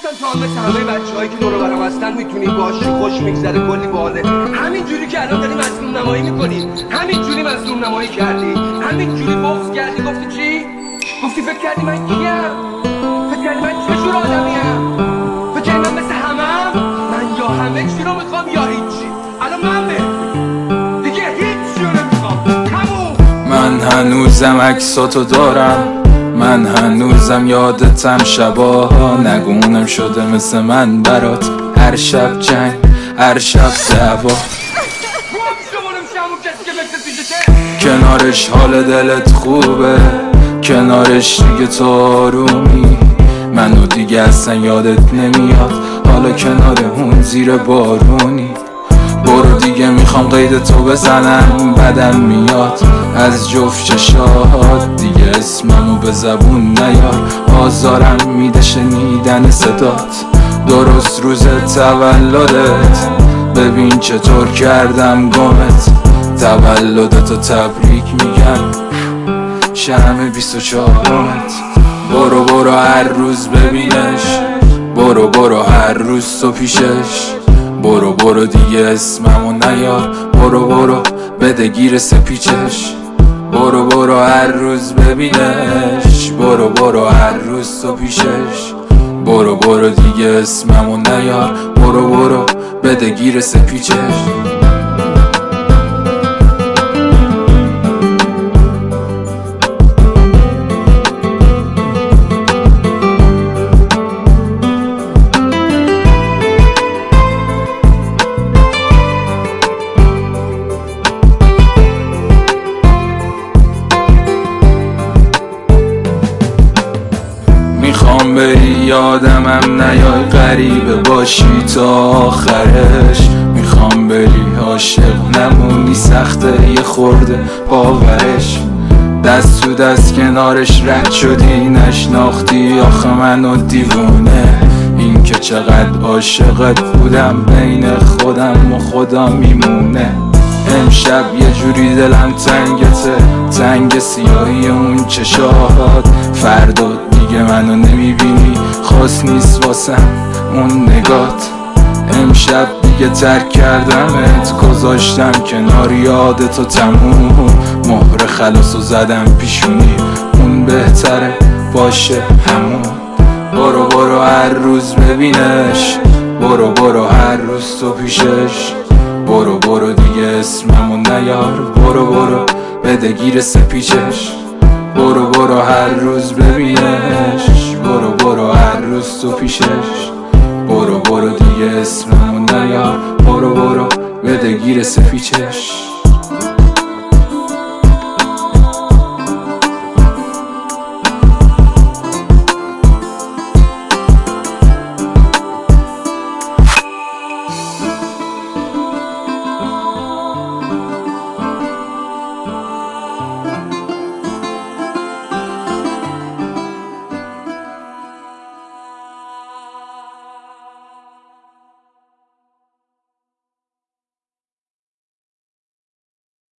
اصلا تو هم مثل همه بچه‌هایی که دور و برم هستن میتونی باشی خوش میگذره کلی باله. همینجوری که الان داری مظلوم نمایی میکنی، همینجوری مظلوم نمایی کردی، همینجوری بغض کردی. گفتی چی؟ گفتی فکر کردی من کیم؟ فکر کردی من چه جور آدمیم؟ فکر کردی من مثل همم؟ من یا همه چی رو میخوام یا هیچی. الان من دیگه هیچی رو نمیخوام. تموم. من هنوزم عکساتو دارم، من هنوزم یادتم شباها، نگونم شده مثل من برات. هر شب جنگ، هر شب دعوا، کنارش حال دلت خوبه، کنارش دیگه تو آرومی. منو دیگه اصلا یادت نمیاد، حالا کنار اون زیر بارونی. برو دیگه میخوام قید تو بزنم، بدم میاد از جفت چشات. دیگه اسممو به زبون نیار، آزارم میده شنیدن صدات. درست روز تولدت ببین چطور کردم گمت. تولدتو تبریک میگم شرم 24مت. برو برو هر روز ببینش، برو برو هر روز تو پیشش. برو برو دیگه اسممو نیار، برو برو بده گیر سپیچش. برو برو هر روز ببینش، برو برو هر روز تو پیشش. برو برو دیگه اسممو نیار، برو برو بده گیر سپیچش. میخوام بری یادمم نیای، غریبه باشی تا آخرش. میخوام بری عاشق نمونی، سخته یه خورده باورش. دست تو دست کنارش رد شدی، نشناختی آخه منو دیوونه. این که چقدر عاشقت بودم بین خودم و خدا میمونه. امشب یه جوری دلم تنگته، تنگ سیاهی اون چشات. فردا دیگه منو نمیبینی، خاص نیست واسم اون نگات. امشب دیگه ترک کردمت، گذاشتم کنار یادتو تموم. مهر خلاصو زدم پیشونی، اون بهتره باشه همون. برو برو هر روز ببینش، برو برو هر روز تو پیشش. برو برو دیگه اسممو نیار، برو برو بده گیر سپیچش. برو برو هر روز ببینش، برو برو هر روز تو پیشش. برو برو دیگه اسممو نیار، برو برو بده گیر سپیچش.